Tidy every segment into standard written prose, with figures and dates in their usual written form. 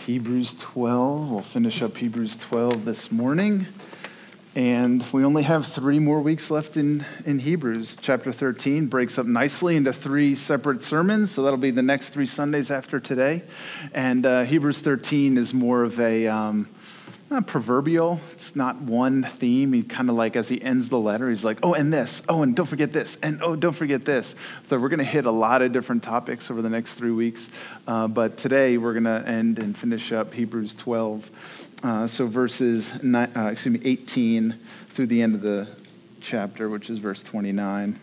Hebrews 12. We'll finish up Hebrews 12 this morning. And we only have 3 more weeks left in Hebrews. Chapter 13 breaks up nicely into 3 separate sermons, so that'll be the next 3 Sundays after today. And Hebrews 13 is more of a not proverbial. It's not one theme. He kind of like, as he ends the letter, he's like, oh, and this. Oh, and don't forget this. And oh, don't forget this. So we're going to hit a lot of different topics over the next 3 weeks. But today we're going to end and finish up Hebrews 12. So verses 18 through the end of the chapter, which is verse 29.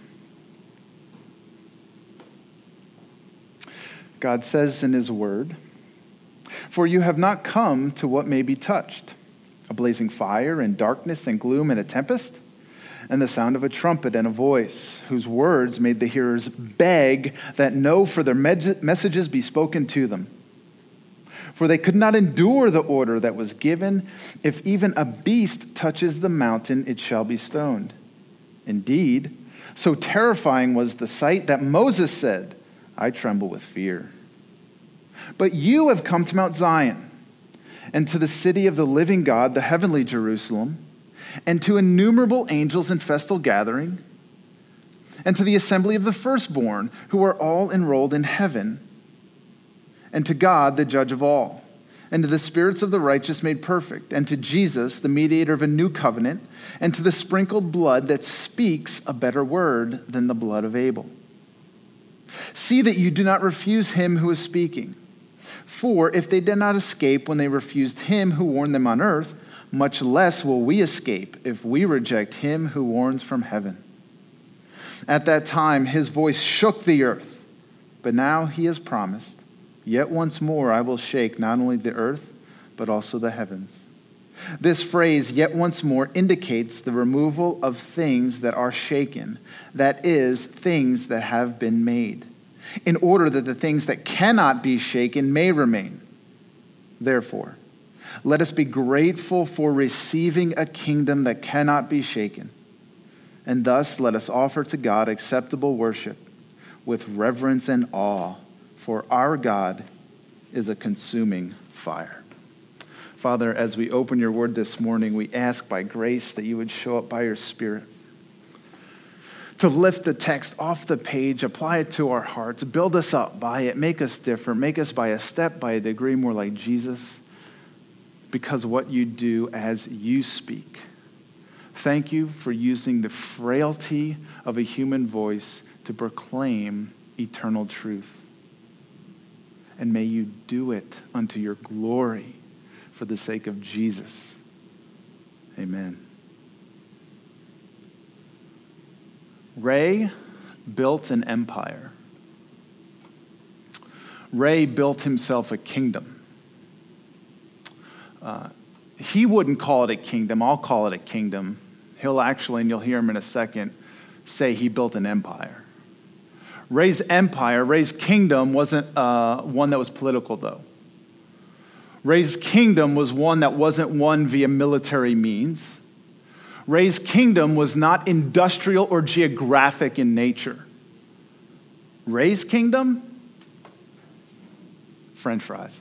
God says in his word, "For you have not come to what may be touched, a blazing fire and darkness and gloom and a tempest, and the sound of a trumpet and a voice, whose words made the hearers beg that no further messages be spoken to them. For they could not endure the order that was given, if even a beast touches the mountain, it shall be stoned. Indeed, so terrifying was the sight that Moses said, I tremble with fear. But you have come to Mount Zion, and to the city of the living God, the heavenly Jerusalem, and to innumerable angels in festal gathering, and to the assembly of the firstborn, who are all enrolled in heaven, and to God, the judge of all, and to the spirits of the righteous made perfect, and to Jesus, the mediator of a new covenant, and to the sprinkled blood that speaks a better word than the blood of Abel. See that you do not refuse him who is speaking. For if they did not escape when they refused him who warned them on earth, much less will we escape if we reject him who warns from heaven. At that time his voice shook the earth, but now he has promised, yet once more I will shake not only the earth, but also the heavens. This phrase, yet once more, indicates the removal of things that are shaken, that is, things that have been made, in order that the things that cannot be shaken may remain. Therefore, let us be grateful for receiving a kingdom that cannot be shaken, and thus let us offer to God acceptable worship with reverence and awe, for our God is a consuming fire." Father, as we open your word this morning, we ask by grace that you would show up by your Spirit to lift the text off the page, apply it to our hearts, build us up by it, make us different, make us by a step, by a degree more like Jesus, because what you do as you speak. Thank you for using the frailty of a human voice to proclaim eternal truth. And may you do it unto your glory for the sake of Jesus. Amen. Ray built an empire. Ray built himself a kingdom. He wouldn't call it a kingdom. I'll call it a kingdom. He'll actually, and you'll hear him in a second, say he built an empire. Ray's empire, Ray's kingdom wasn't one that was political, though. Ray's kingdom was one that wasn't won via military means. Ray's kingdom was not industrial or geographic in nature. Ray's kingdom? French fries,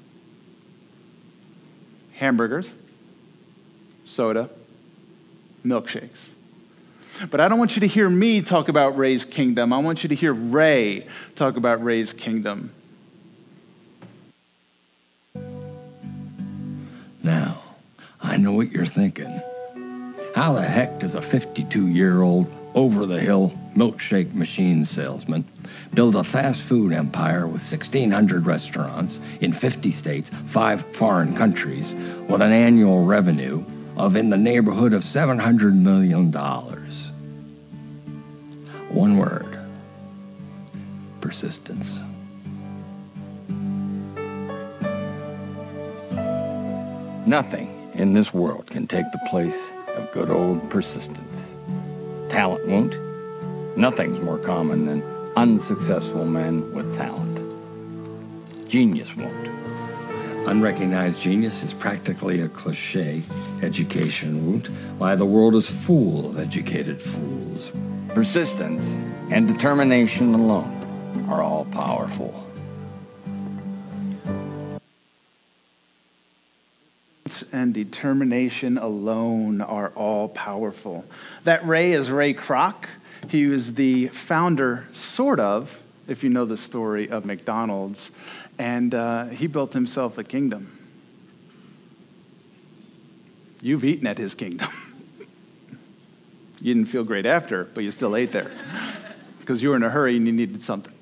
hamburgers, soda, milkshakes. But I don't want you to hear me talk about Ray's kingdom. I want you to hear Ray talk about Ray's kingdom. Now, I know what you're thinking. How the heck does a 52-year-old over-the-hill milkshake machine salesman build a fast food empire with 1,600 restaurants in 50 states, 5 foreign countries, with an annual revenue of in the neighborhood of $700 million? One word: persistence. Nothing in this world can take the place of good old persistence. Talent won't. Nothing's more common than unsuccessful men with talent. Genius won't. Unrecognized genius is practically a cliche. Education won't. Why, the world is full of educated fools. Persistence and determination alone are all powerful. and determination alone are all powerful. That Ray is Ray Kroc. He was the founder, sort of, if you know the story of McDonald's, and he built himself a kingdom. You've eaten at his kingdom. You didn't feel great after, but you still ate there because you were in a hurry and you needed something.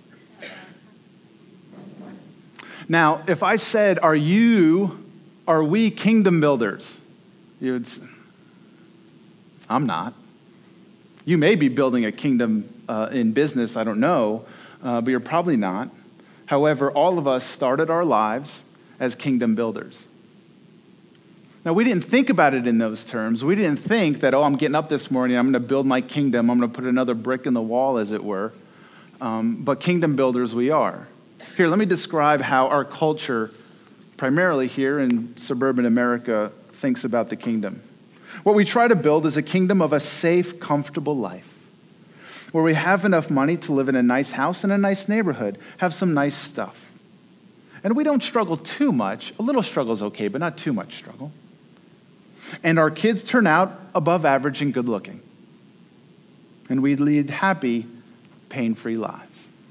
Now, if I said, are we kingdom builders? You would say, I'm not. You may be building a kingdom in business, I don't know, but you're probably not. However, all of us started our lives as kingdom builders. Now, we didn't think about it in those terms. We didn't think that, I'm getting up this morning, I'm going to build my kingdom, I'm going to put another brick in the wall, as it were. But kingdom builders we are. Here, let me describe how our culture, primarily here in suburban America, thinks about the kingdom. What we try to build is a kingdom of a safe, comfortable life, where we have enough money to live in a nice house in a nice neighborhood, have some nice stuff. And we don't struggle too much. A little struggle is okay, but not too much struggle. And our kids turn out above average and good looking. And we lead happy, pain-free lives.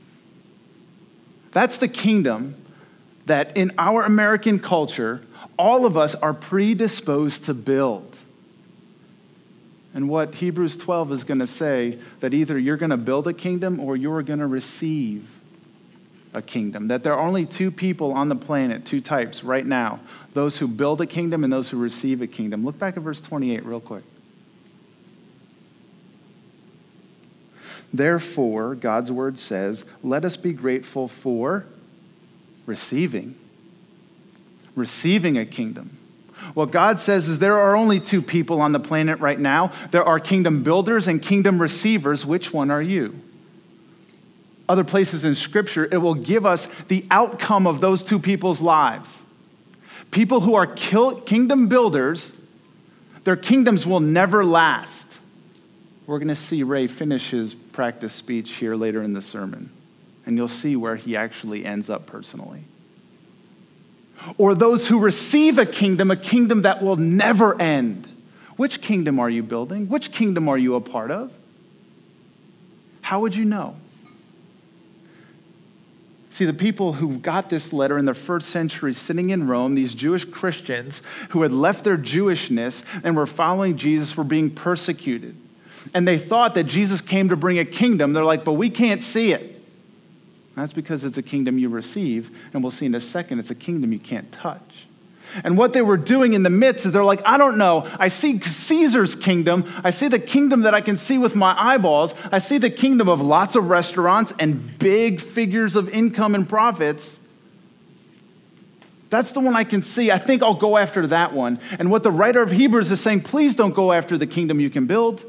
That's the kingdom that in our American culture, all of us are predisposed to build. And what Hebrews 12 is going to say, that either you're going to build a kingdom or you're going to receive a kingdom. That there are only two people on the planet, two types right now. Those who build a kingdom and those who receive a kingdom. Look back at verse 28 real quick. Therefore, God's word says, let us be grateful for receiving a kingdom. What God says is there are only two people on the planet right now. There are kingdom builders and kingdom receivers. Which one are you? Other places in Scripture, it will give us the outcome of those two people's lives. People who are kingdom builders, their kingdoms will never last. We're going to see Ray finish his practice speech here later in the sermon, and you'll see where he actually ends up personally. Or those who receive a kingdom that will never end. Which kingdom are you building? Which kingdom are you a part of? How would you know? See, the people who got this letter in the first century sitting in Rome, these Jewish Christians who had left their Jewishness and were following Jesus, were being persecuted. And they thought that Jesus came to bring a kingdom. They're like, but we can't see it. That's because it's a kingdom you receive. And we'll see in a second, it's a kingdom you can't touch. And what they were doing in the midst is they're like, I don't know. I see Caesar's kingdom. I see the kingdom that I can see with my eyeballs. I see the kingdom of lots of restaurants and big figures of income and profits. That's the one I can see. I think I'll go after that one. And what the writer of Hebrews is saying, please don't go after the kingdom you can build.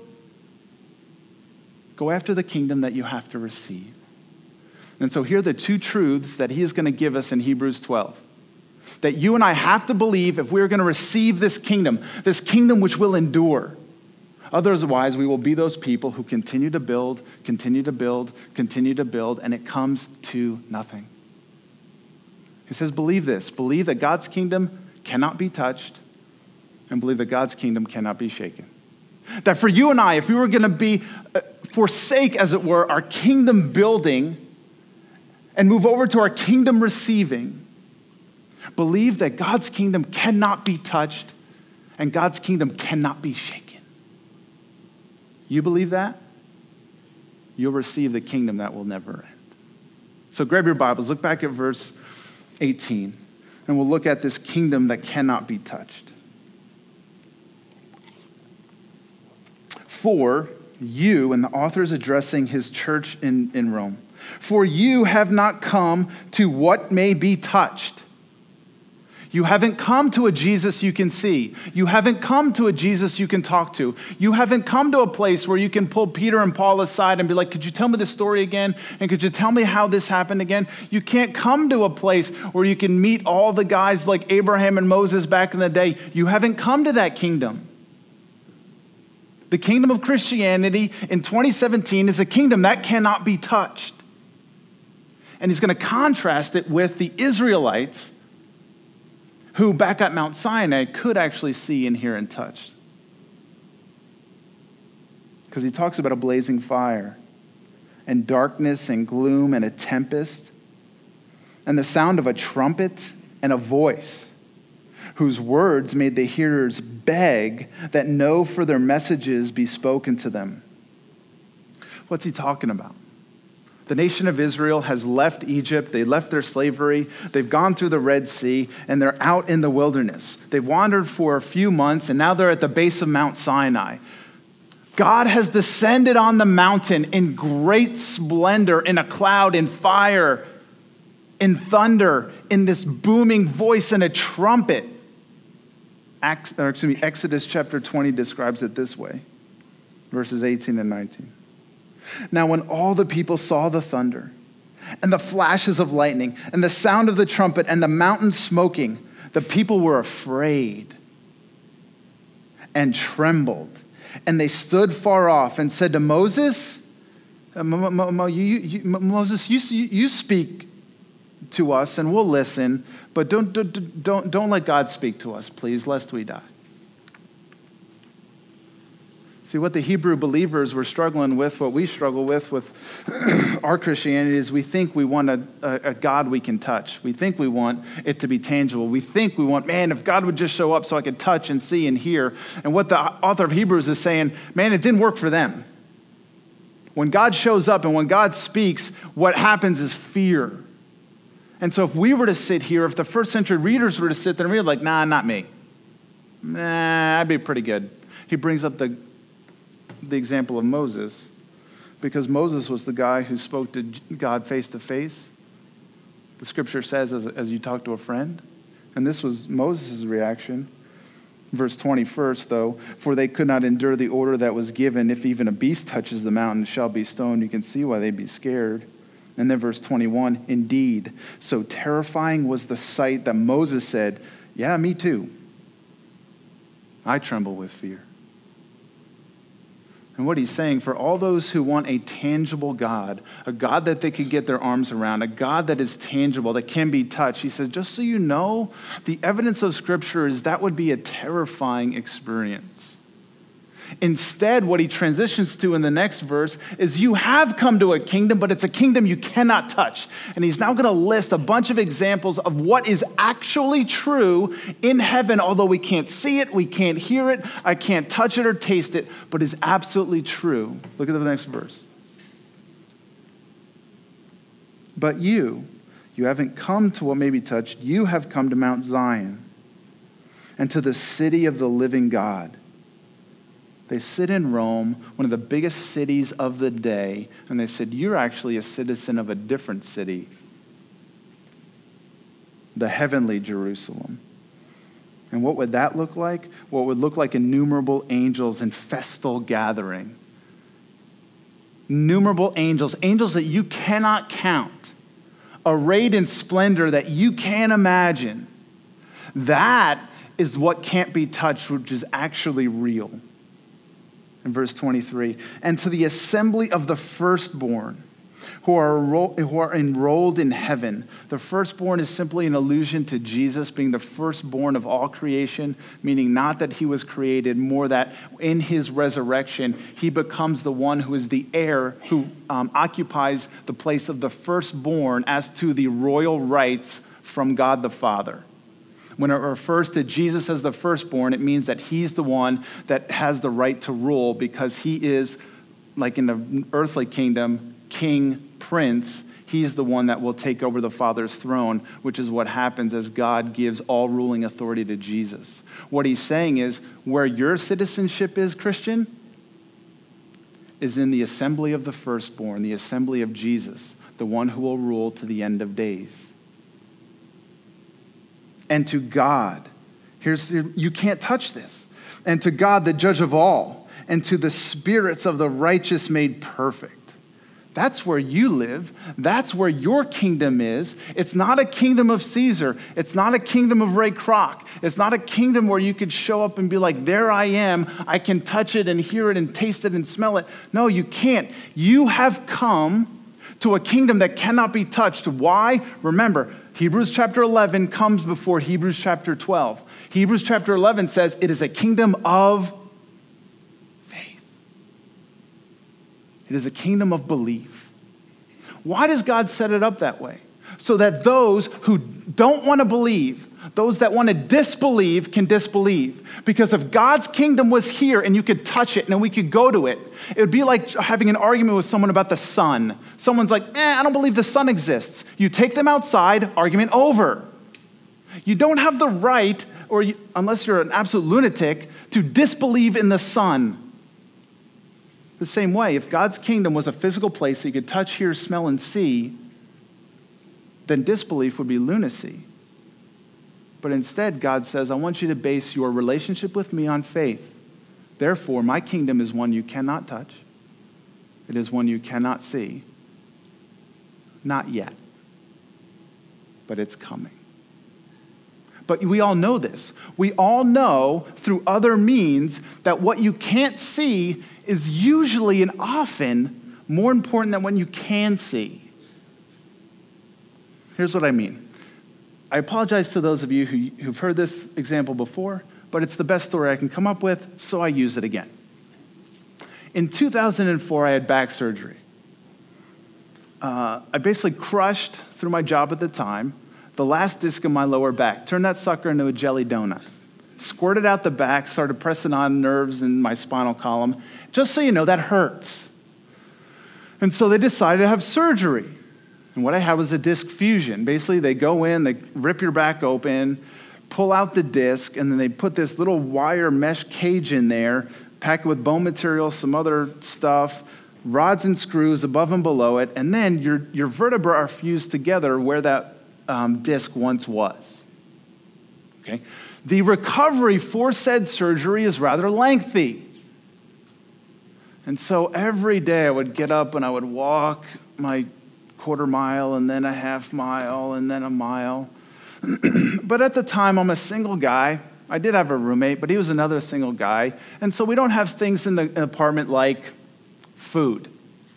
Go after the kingdom that you have to receive. And so here are the two truths that he is going to give us in Hebrews 12. That you and I have to believe if we're going to receive this kingdom which will endure. Otherwise, we will be those people who continue to build, and it comes to nothing. He says, believe this. Believe that God's kingdom cannot be touched, and believe that God's kingdom cannot be shaken. That for you and I, if we were going to forsake, as it were, our kingdom building and move over to our kingdom receiving, believe that God's kingdom cannot be touched and God's kingdom cannot be shaken. You believe that? You'll receive the kingdom that will never end. So grab your Bibles, look back at verse 18, and we'll look at this kingdom that cannot be touched. For you, and the author is addressing his church in Rome, for you have not come to what may be touched. You haven't come to a Jesus you can see. You haven't come to a Jesus you can talk to. You haven't come to a place where you can pull Peter and Paul aside and be like, could you tell me this story again? And could you tell me how this happened again? You can't come to a place where you can meet all the guys like Abraham and Moses back in the day. You haven't come to that kingdom. The kingdom of Christianity in 2017 is a kingdom that cannot be touched. And he's going to contrast it with the Israelites who back at Mount Sinai could actually see and hear and touch. Because he talks about a blazing fire and darkness and gloom and a tempest and the sound of a trumpet and a voice whose words made the hearers beg that no further messages be spoken to them. What's he talking about? The nation of Israel has left Egypt. They left their slavery. They've gone through the Red Sea, and they're out in the wilderness. They've wandered for a few months, and now they're at the base of Mount Sinai. God has descended on the mountain in great splendor, in a cloud, in fire, in thunder, in this booming voice and a trumpet. Exodus chapter 20 describes it this way, verses 18 and 19. Now when all the people saw the thunder and the flashes of lightning and the sound of the trumpet and the mountain smoking, the people were afraid and trembled. And they stood far off and said to Moses, Moses, you speak to us and we'll listen, but don't let God speak to us, please, lest we die. See, what the Hebrew believers were struggling with, what we struggle with our Christianity, is we think we want a God we can touch. We think we want it to be tangible. We think we want, man, if God would just show up so I could touch and see and hear. And what the author of Hebrews is saying, man, it didn't work for them. When God shows up and when God speaks, what happens is fear. And so if we were to sit here, if the first century readers were to sit there and read, like, nah, not me. Nah, I'd be pretty good. He brings up the example of Moses, because Moses was the guy who spoke to God face to face. The scripture says, as you talk to a friend. And this was Moses' reaction. Verse 21st, though, for they could not endure the order that was given. If even a beast touches the mountain, it shall be stoned. You can see why they'd be scared. And then verse 21, indeed, so terrifying was the sight that Moses said, yeah, me too. I tremble with fear. And what he's saying, for all those who want a tangible God, a God that they could get their arms around, a God that is tangible, that can be touched, he says, just so you know, the evidence of Scripture is that would be a terrifying experience. Instead, what he transitions to in the next verse is you have come to a kingdom, but it's a kingdom you cannot touch. And he's now going to list a bunch of examples of what is actually true in heaven, although we can't see it, we can't hear it, I can't touch it or taste it, but is absolutely true. Look at the next verse. But you haven't come to what may be touched. You have come to Mount Zion and to the city of the living God. They sit in Rome, one of the biggest cities of the day, and they said, you're actually a citizen of a different city, the heavenly Jerusalem. And what would that look like? What would look like innumerable angels in festal gathering. Innumerable angels, angels that you cannot count, arrayed in splendor that you can't imagine. That is what can't be touched, which is actually real. In verse 23, and to the assembly of the firstborn who are enrolled in heaven. The firstborn is simply an allusion to Jesus being the firstborn of all creation, meaning not that he was created, more that in his resurrection, he becomes the one who is the heir, who occupies the place of the firstborn as to the royal rights from God the Father. When it refers to Jesus as the firstborn, it means that he's the one that has the right to rule because he is, like in the earthly kingdom, king, prince. He's the one that will take over the Father's throne, which is what happens as God gives all ruling authority to Jesus. What he's saying is, where your citizenship is, Christian, is in the assembly of the firstborn, the assembly of Jesus, the one who will rule to the end of days. And to God, you can't touch this. And to God, the judge of all, and to the spirits of the righteous made perfect. That's where you live. That's where your kingdom is. It's not a kingdom of Caesar. It's not a kingdom of Ray Kroc. It's not a kingdom where you could show up and be like, there I am. I can touch it and hear it and taste it and smell it. No, you can't. You have come to a kingdom that cannot be touched. Why? Remember, Hebrews chapter 11 comes before Hebrews chapter 12. Hebrews chapter 11 says it is a kingdom of faith. It is a kingdom of belief. Why does God set it up that way? So that those who don't want to believe, those that want to disbelieve can disbelieve. Because if God's kingdom was here and you could touch it and then we could go to it, it would be like having an argument with someone about the sun. Someone's like, I don't believe the sun exists. You take them outside, argument over. You don't have the right, unless you're an absolute lunatic, to disbelieve in the sun. The same way, if God's kingdom was a physical place that you could touch, hear, smell, and see, then disbelief would be lunacy. But instead, God says, I want you to base your relationship with me on faith. Therefore, my kingdom is one you cannot touch. It is one you cannot see. Not yet. But it's coming. But we all know this. We all know through other means that what you can't see is usually and often more important than what you can see. Here's what I mean. I apologize to those of you who've heard this example before, but it's the best story I can come up with, so I use it again. In 2004, I had back surgery. I basically crushed, through my job at the time, the last disc in my lower back, turned that sucker into a jelly donut, squirted out the back, started pressing on nerves in my spinal column. Just so you know, that hurts. And so they decided to have surgery. And what I had was a disc fusion. Basically, they go in, they rip your back open, pull out the disc, and then they put this little wire mesh cage in there, pack it with bone material, some other stuff, rods and screws above and below it, and then your vertebrae are fused together where that disc once was. Okay? The recovery for said surgery is rather lengthy. And so every day I would get up and I would walk my quarter mile and then a half mile and then a mile. But at the time, I'm a single guy. I did have a roommate, but he was another single guy. And so we don't have things in the apartment like food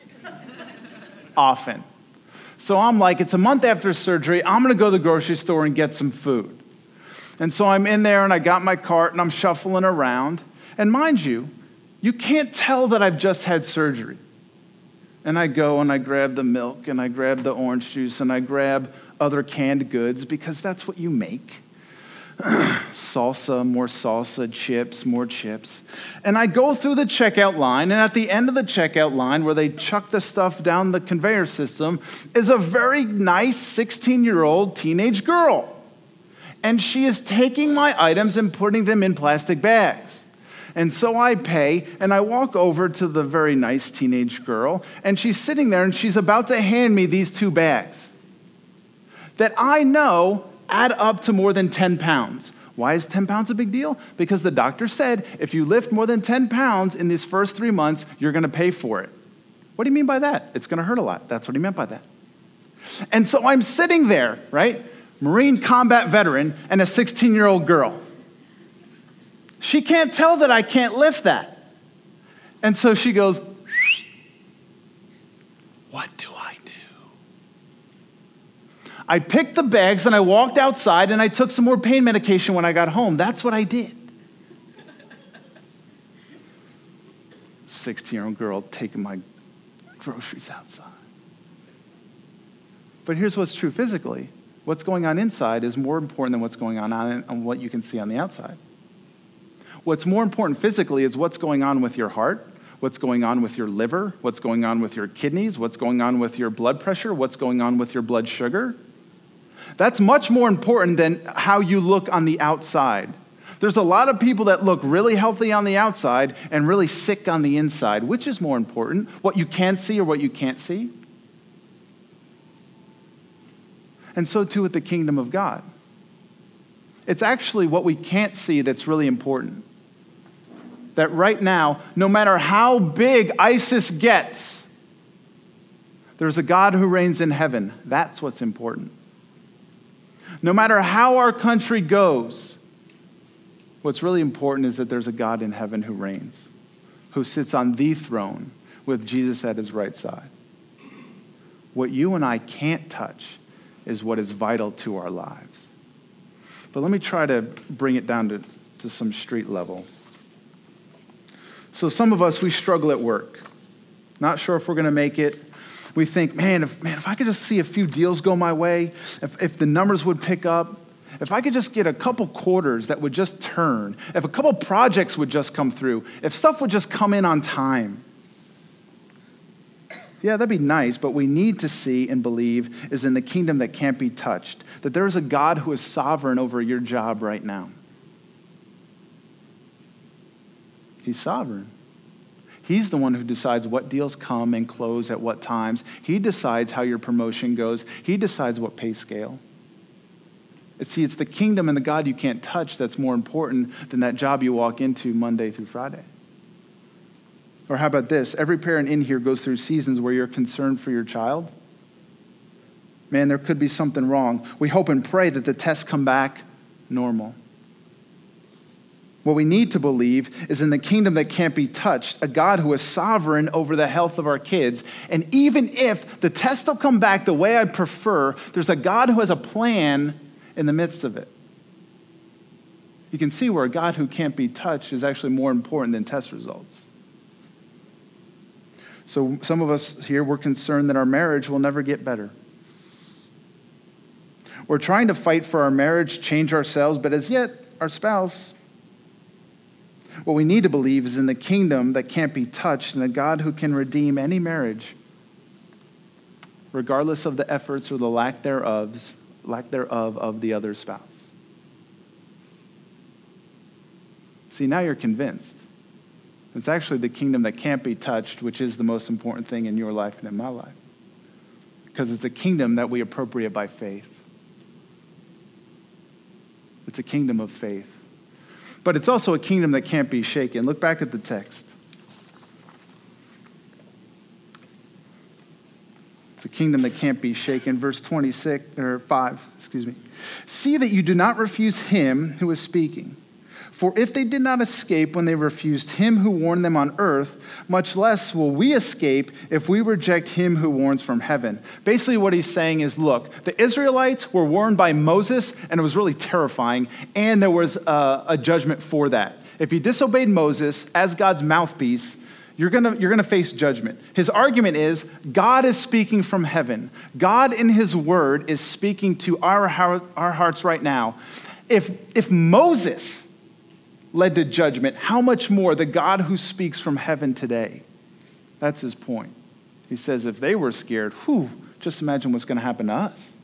often. So I'm like, it's a month after surgery. I'm going to go to the grocery store and get some food. And so I'm in there and I got my cart and I'm shuffling around. And mind you, you can't tell that I've just had surgery. And I go and I grab the milk and I grab the orange juice and I grab other canned goods because that's what you make. Salsa, chips, more chips. And I go through the checkout line, and at the end of the checkout line where they chuck the stuff down the conveyor system is a very nice 16-year-old teenage girl. And she is taking my items and putting them in plastic bags. And so I pay, and I walk over to the very nice teenage girl, and she's sitting there, and she's about to hand me these 2 bags that I know add up to more than 10 pounds. Why is 10 pounds a big deal? Because the doctor said if you lift more than 10 pounds in these first 3 months, you're going to pay for it. What do you mean by that? It's going to hurt a lot. That's what he meant by that. And so I'm sitting there, right? Marine combat veteran and a 16-year-old girl. She can't tell that I can't lift that. And so she goes, what do I do? I picked the bags and I walked outside and I took some more pain medication when I got home. That's what I did. 16-year-old girl taking my groceries outside. But here's what's true physically. What's going on inside is more important than what's going on what you can see on the outside. What's more important physically is what's going on with your heart, what's going on with your liver, what's going on with your kidneys, what's going on with your blood pressure, what's going on with your blood sugar. That's much more important than how you look on the outside. There's a lot of people that look really healthy on the outside and really sick on the inside. Which is more important, what you can see or what you can't see? And so too with the kingdom of God. It's actually what we can't see that's really important. That right now, no matter how big ISIS gets, there's a God who reigns in heaven. That's what's important. No matter how our country goes, what's really important is that there's a God in heaven who reigns, who sits on the throne with Jesus at his right side. What you and I can't touch is what is vital to our lives. But let me try to bring it down to some street level. So some of us, we struggle at work. Not sure if we're going to make it. We think, man, if I could just see a few deals go my way, if the numbers would pick up, if I could just get a couple quarters that would just turn, if a couple projects would just come through, if stuff would just come in on time. Yeah, that'd be nice, but we need to see and believe is in the kingdom that can't be touched, that there is a God who is sovereign over your job right now. He's sovereign. He's the one who decides what deals come and close at what times. He decides how your promotion goes. He decides what pay scale. See, it's the kingdom and the God you can't touch that's more important than that job you walk into Monday through Friday. Or how about this? Every parent in here goes through seasons where you're concerned for your child. Man, there could be something wrong. We hope and pray that the tests come back normal. What we need to believe is in the kingdom that can't be touched, a God who is sovereign over the health of our kids. And even if the tests will come back the way I prefer, there's a God who has a plan in the midst of it. You can see where a God who can't be touched is actually more important than test results. So some of us here, we're concerned that our marriage will never get better. We're trying to fight for our marriage, change ourselves, but as yet, our spouse. What we need to believe is in the kingdom that can't be touched and a God who can redeem any marriage, regardless of the efforts or the lack thereof of the other spouse. See, now you're convinced. It's actually the kingdom that can't be touched, which is the most important thing in your life and in my life. Because it's a kingdom that we appropriate by faith. It's a kingdom of faith. But it's also a kingdom that can't be shaken. Look back at the text. It's a kingdom that can't be shaken. Verse 5. See that you do not refuse him who is speaking. For if they did not escape when they refused him who warned them on earth, much less will we escape if we reject him who warns from heaven. Basically what he's saying is, look, the Israelites were warned by Moses, and it was really terrifying, and there was a judgment for that. If you disobeyed Moses as God's mouthpiece, you're gonna face judgment. His argument is, God is speaking from heaven. God in his word is speaking to our hearts right now. If Moses led to judgment, how much more the God who speaks from heaven today? That's his point. He says if they were scared, just imagine what's going to happen to us.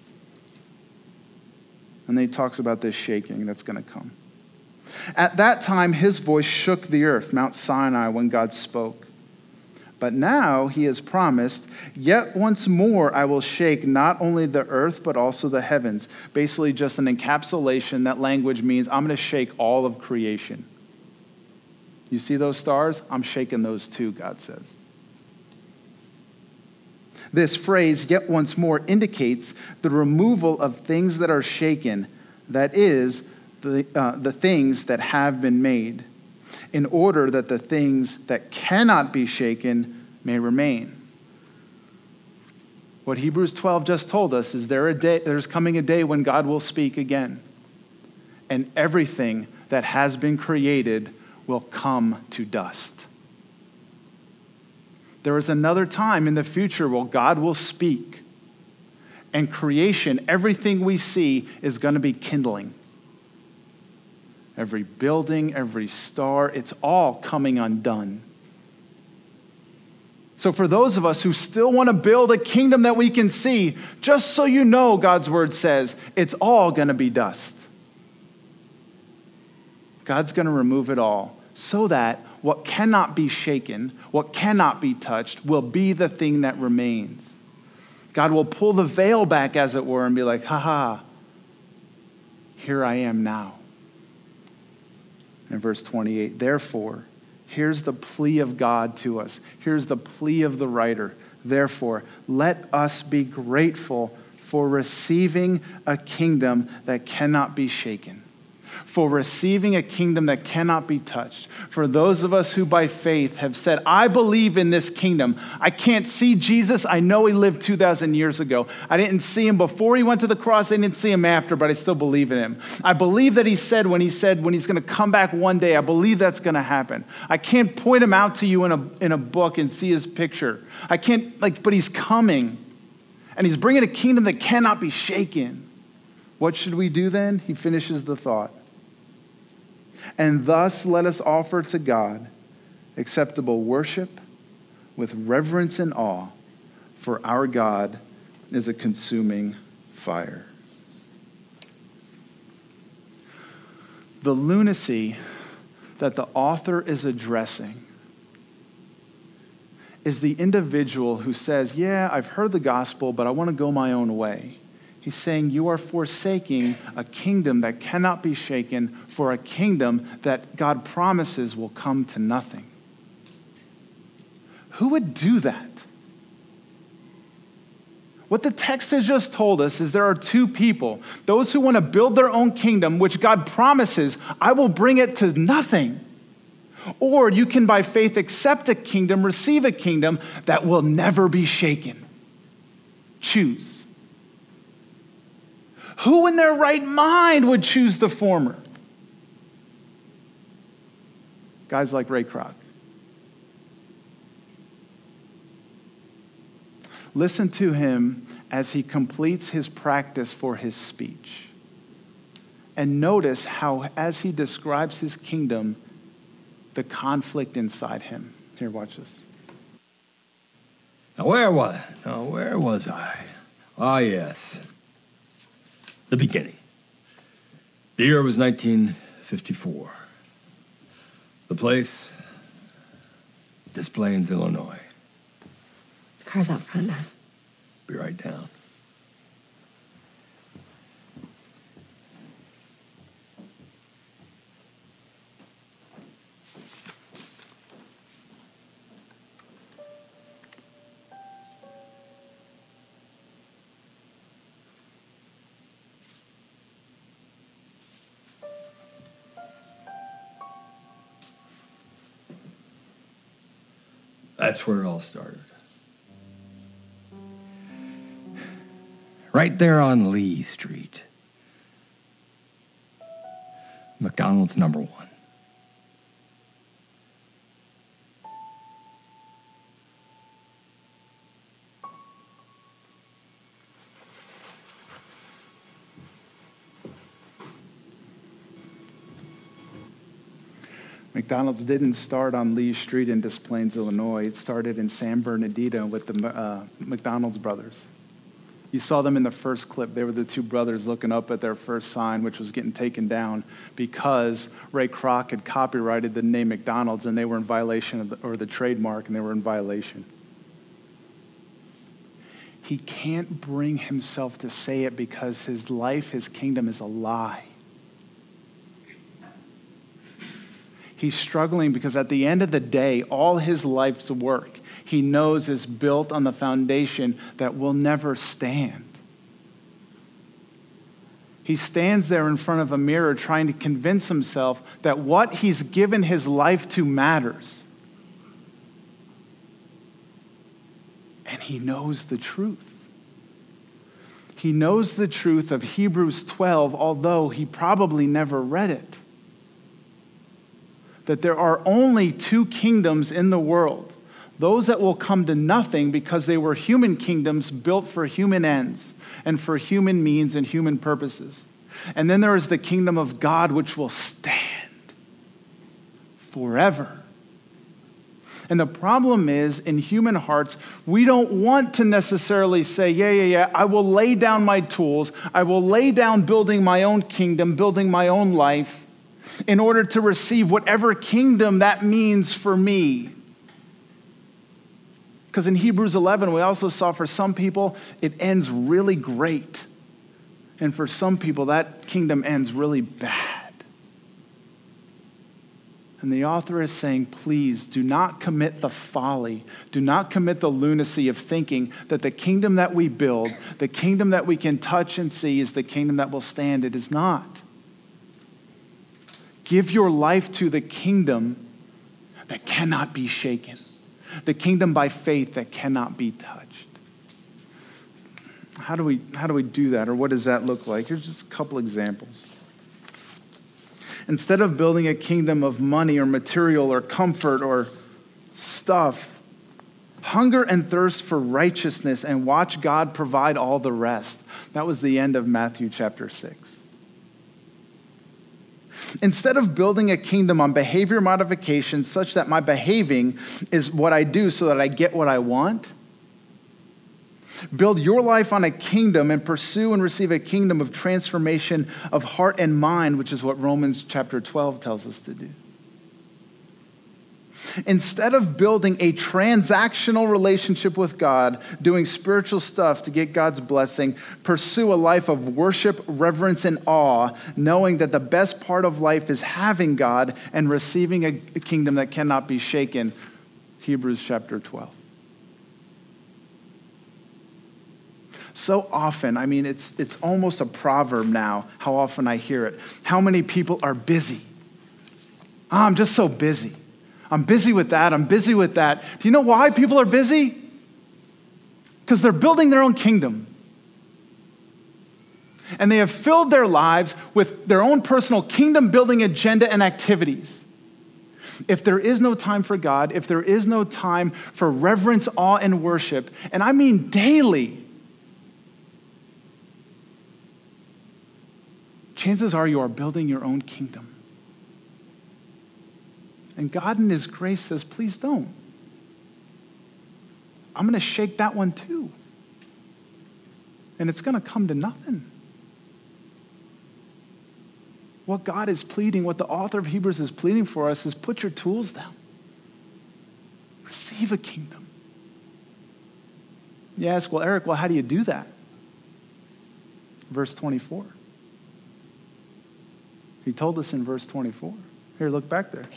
And then he talks about this shaking that's going to come. At that time, his voice shook the earth, Mount Sinai, when God spoke. But now he has promised, yet once more I will shake not only the earth, but also the heavens. Basically just an encapsulation. That language means I'm going to shake all of creation. You see those stars? I'm shaking those too, God says. This phrase, yet once more, indicates the removal of things that are shaken, that is, the things that have been made, in order that the things that cannot be shaken may remain. What Hebrews 12 just told us is there's coming a day when God will speak again, and everything that has been created will come to dust. There is another time in the future where God will speak, and creation, everything we see, is going to be kindling. Every building, every star, it's all coming undone. So for those of us who still want to build a kingdom that we can see, just so you know, God's word says, it's all going to be dust. God's going to remove it all so that what cannot be shaken, what cannot be touched, will be the thing that remains. God will pull the veil back, as it were, and be like, here I am now. In verse 28, therefore, here's the plea of God to us. Here's the plea of the writer. Therefore, let us be grateful for receiving a kingdom that cannot be shaken. for receiving a kingdom that cannot be touched. For those of us who by faith have said, I believe in this kingdom. I can't see Jesus. I know he lived 2,000 years ago. I didn't see him before he went to the cross. I didn't see him after, but I still believe in him. I believe that he said when he's going to come back one day, I believe that's going to happen. I can't point him out to you in a book and see his picture. I can't, but he's coming. And he's bringing a kingdom that cannot be shaken. What should we do then? He finishes the thought. And thus let us offer to God acceptable worship with reverence and awe, for our God is a consuming fire. The lunacy that the author is addressing is the individual who says, yeah, I've heard the gospel, but I want to go my own way. He's saying you are forsaking a kingdom that cannot be shaken for a kingdom that God promises will come to nothing. Who would do that? What the text has just told us is there are two people. Those who want to build their own kingdom, which God promises, I will bring it to nothing. Or you can by faith accept a kingdom, receive a kingdom that will never be shaken. Choose. Who in their right mind would choose the former? Guys like Ray Kroc. Listen to him as he completes his practice for his speech. And notice how, as he describes his kingdom, the conflict inside him. Here, watch this. Now, where was I? Ah, yes. The beginning. The year was 1954. The place, Des Plaines, Illinois. The car's out front now. Be right down. That's where it all started. Right there on Lee Street. McDonald's number 1. McDonald's didn't start on Lee Street in Des Plaines, Illinois. It started in San Bernardino with the McDonald's brothers. You saw them in the first clip. They were the two brothers looking up at their first sign, which was getting taken down because Ray Kroc had copyrighted the name McDonald's, and they were in violation of the trademark, and they were in violation. He can't bring himself to say it because his life, his kingdom is a lie. He's struggling because at the end of the day, all his life's work, he knows, is built on the foundation that will never stand. He stands there in front of a mirror trying to convince himself that what he's given his life to matters. And he knows the truth. He knows the truth of Hebrews 12, although he probably never read it. That there are only two kingdoms in the world. Those that will come to nothing because they were human kingdoms built for human ends and for human means and human purposes. And then there is the kingdom of God, which will stand forever. And the problem is, in human hearts, we don't want to necessarily say, yeah, I will lay down my tools. I will lay down building my own kingdom, building my own life, in order to receive whatever kingdom that means for me. Because in Hebrews 11, we also saw for some people, it ends really great. And for some people, that kingdom ends really bad. And the author is saying, please do not commit the folly, do not commit the lunacy of thinking that the kingdom that we build, the kingdom that we can touch and see is the kingdom that will stand. It is not. Give your life to the kingdom that cannot be shaken, the kingdom by faith that cannot be touched. How do we do that, or what does that look like? Here's just a couple examples. Instead of building a kingdom of money or material or comfort or stuff, hunger and thirst for righteousness and watch God provide all the rest. That was the end of Matthew chapter 6. Instead of building a kingdom on behavior modification such that my behaving is what I do so that I get what I want, build your life on a kingdom and pursue and receive a kingdom of transformation of heart and mind, which is what Romans chapter 12 tells us to do. Instead of building a transactional relationship with God, doing spiritual stuff to get God's blessing, pursue a life of worship, reverence, and awe, knowing that the best part of life is having God and receiving a kingdom that cannot be shaken. Hebrews chapter 12. So often, it's almost a proverb now, how often I hear it. How many people are busy? Oh, I'm just so busy. I'm busy with that. I'm busy with that. Do you know why people are busy? Because they're building their own kingdom. And they have filled their lives with their own personal kingdom-building agenda and activities. If there is no time for God, if there is no time for reverence, awe, and worship, and I mean daily, chances are you are building your own kingdom. And God in his grace says, please don't. I'm going to shake that one too. And it's going to come to nothing. What God is pleading, what the author of Hebrews is pleading for us is put your tools down. Receive a kingdom. You ask, well, Eric, how do you do that? Verse 24. He told us in verse 24. Here, look back there.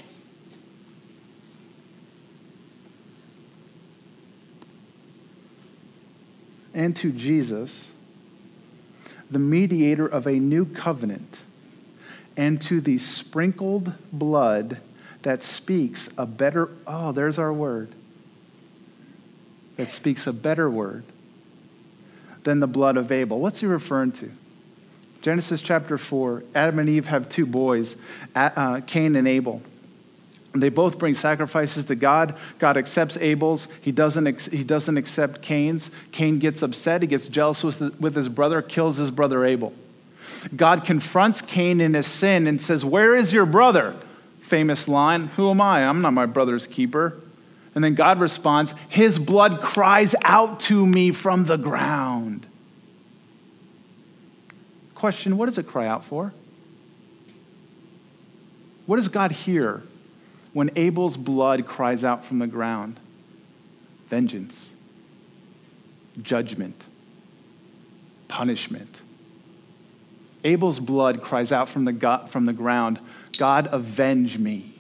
And to Jesus, the mediator of a new covenant, and to the sprinkled blood that speaks a better, there's our word, that speaks a better word than the blood of Abel. What's he referring to? Genesis chapter 4, Adam and Eve have two boys, Cain and Abel. They both bring sacrifices to God. God accepts Abel's. He doesn't accept Cain's. Cain gets upset. He gets jealous with his brother, kills his brother Abel. God confronts Cain in his sin and says, where is your brother? Famous line, who am I? I'm not my brother's keeper. And then God responds, his blood cries out to me from the ground. Question, what does it cry out for? What does God hear when Abel's blood cries out from the ground? Vengeance, judgment, punishment. Abel's blood cries out from the ground, God, avenge me.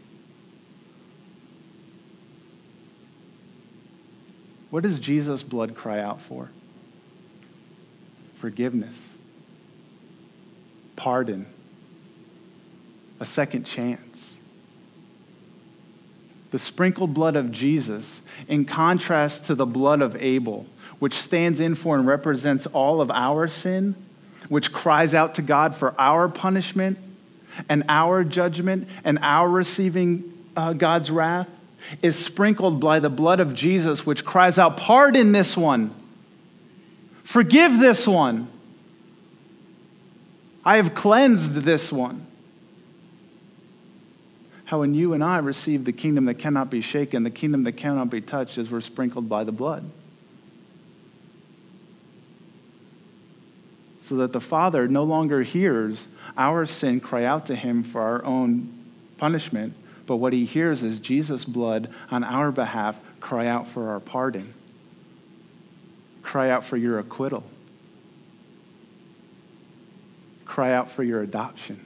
What does Jesus' blood cry out for? Forgiveness, pardon, a second chance. The sprinkled blood of Jesus, in contrast to the blood of Abel, which stands in for and represents all of our sin, which cries out to God for our punishment and our judgment and our receiving God's wrath, is sprinkled by the blood of Jesus, which cries out, pardon this one. Forgive this one. I have cleansed this one. How when you and I receive the kingdom that cannot be shaken, the kingdom that cannot be touched, as we're sprinkled by the blood. So that the Father no longer hears our sin cry out to him for our own punishment, but what he hears is Jesus' blood on our behalf cry out for our pardon. Cry out for your acquittal. Cry out for your adoption.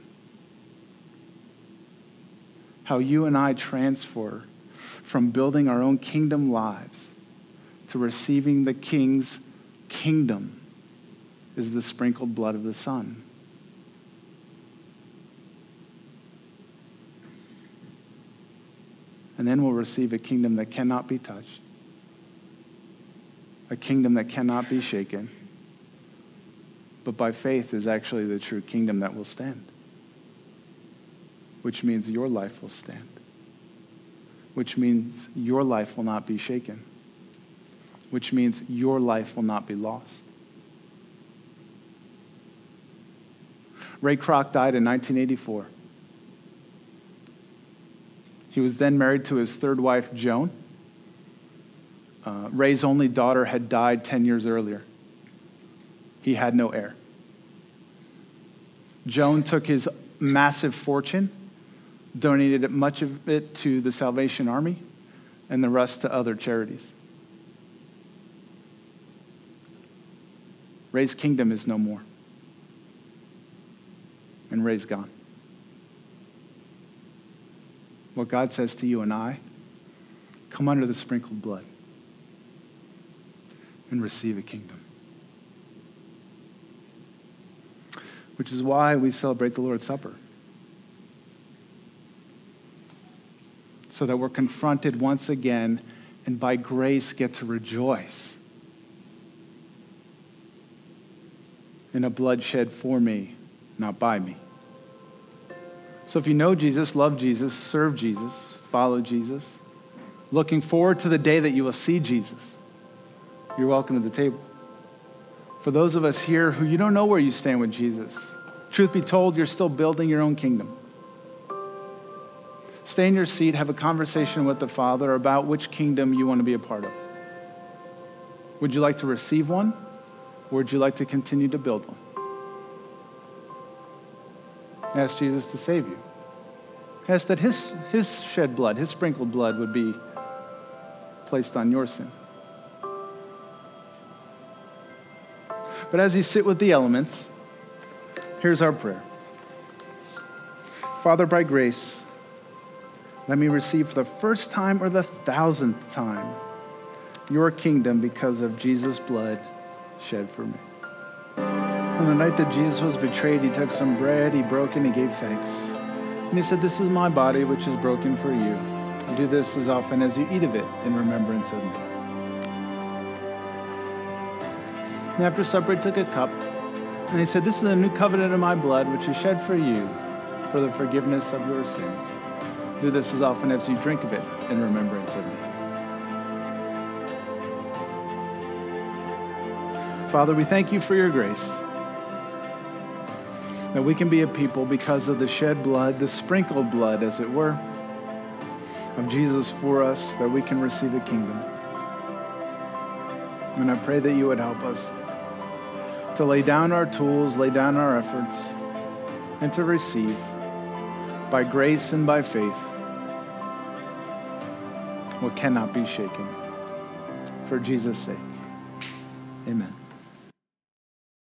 How you and I transfer from building our own kingdom lives to receiving the King's kingdom is the sprinkled blood of the Son. And then we'll receive a kingdom that cannot be touched, a kingdom that cannot be shaken, but by faith is actually the true kingdom that will stand, which means your life will stand, which means your life will not be shaken, which means your life will not be lost. Ray Kroc died in 1984. He was then married to his third wife, Joan. Ray's only daughter had died 10 years earlier. He had no heir. Joan took his massive fortune, donated much of it to the Salvation Army, and the rest to other charities. Ray's kingdom is no more. And Ray's gone. What God says to you and I, come under the sprinkled blood and receive a kingdom. Which is why we celebrate the Lord's Supper. So that we're confronted once again and by grace get to rejoice in a blood shed for me, not by me. So if you know Jesus, love Jesus, serve Jesus, follow Jesus, looking forward to the day that you will see Jesus, you're welcome to the table. For those of us here who you don't know where you stand with Jesus, truth be told, you're still building your own kingdom. Stay in your seat, have a conversation with the Father about which kingdom you want to be a part of. Would you like to receive one, or would you like to continue to build one? Ask Jesus to save you. Ask that his shed blood, his sprinkled blood would be placed on your sin. But as you sit with the elements, here's our prayer. Father, by grace, let me receive for the first time or the 1,000th time your kingdom because of Jesus' blood shed for me. On the night that Jesus was betrayed, he took some bread, he broke it, and he gave thanks. And he said, "This is my body, which is broken for you. Do this as often as you eat of it in remembrance of me." And after supper, he took a cup, and he said, "This is the new covenant of my blood, which is shed for you for the forgiveness of your sins. Do this as often as you drink of it in remembrance of me." Father, we thank you for your grace, that we can be a people because of the shed blood, the sprinkled blood, as it were, of Jesus for us, that we can receive a kingdom. And I pray that you would help us to lay down our tools, lay down our efforts, and to receive, by grace and by faith, what cannot be shaken. For Jesus' sake, amen.